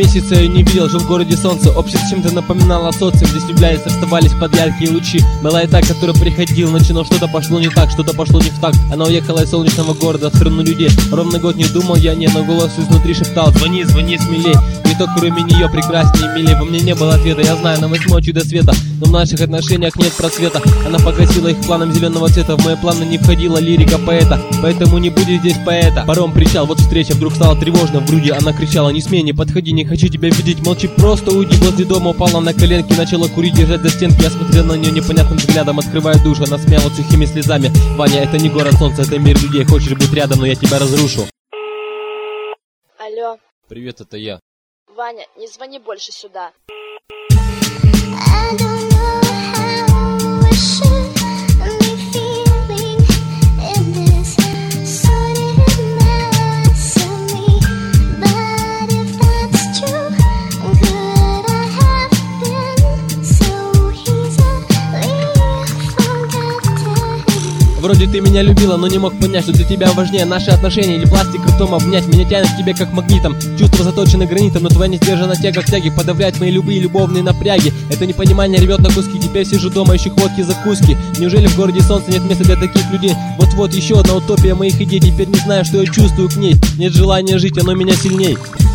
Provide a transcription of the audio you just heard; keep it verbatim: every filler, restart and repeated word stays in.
месяца я не видел, жил в городе солнца. Общество чем-то напоминало социум. Здесь влюблялись, расставались под яркие лучи. Была и та, которая приходила ночью, но что-то пошло не так, что-то пошло не в такт. Она уехала из солнечного города в страну людей. Ровно год не думал я, не, но голос изнутри шептал: звони, звони смелей. Никто кроме нее прекраснее и милее. Во мне не было ответа, я знаю, на восьмой чудо света. Но в наших отношениях нет просвета. Она погасила их планом зеленого цвета. В мои планы не входила лирика поэта, поэтому не будет здесь поэта. Паром кричал, вот встреча, вдруг стало тревожно в груди. Она кричала: не смей, не подходи, не хочу тебя видеть. Молчи, просто уйди. Возле дома упала на коленки, начала курить, держать за стенки. Я смотрел на нее непонятным взглядом, открывая душ. Она смеялась сухими слезами: Ваня, это не город солнца, это мир людей. Хочешь быть рядом, но я тебя разрушу. Алло. Привет, это я. Ваня, не звони больше сюда. Вроде ты меня любила, но не мог понять, что для тебя важнее наши отношения или пластик ртом обнять. Меня тянет к тебе как магнитом, чувства заточены гранитом, но твоя несдержанная тяга к тяге подавляет мои любые любовные напряги. Это непонимание рвет на куски, теперь сижу дома, ищу водки, закуски. Неужели в городе солнца нет места для таких людей? Вот-вот еще одна утопия моих идей, теперь не знаю, что я чувствую к ней. Нет желания жить, оно меня сильней.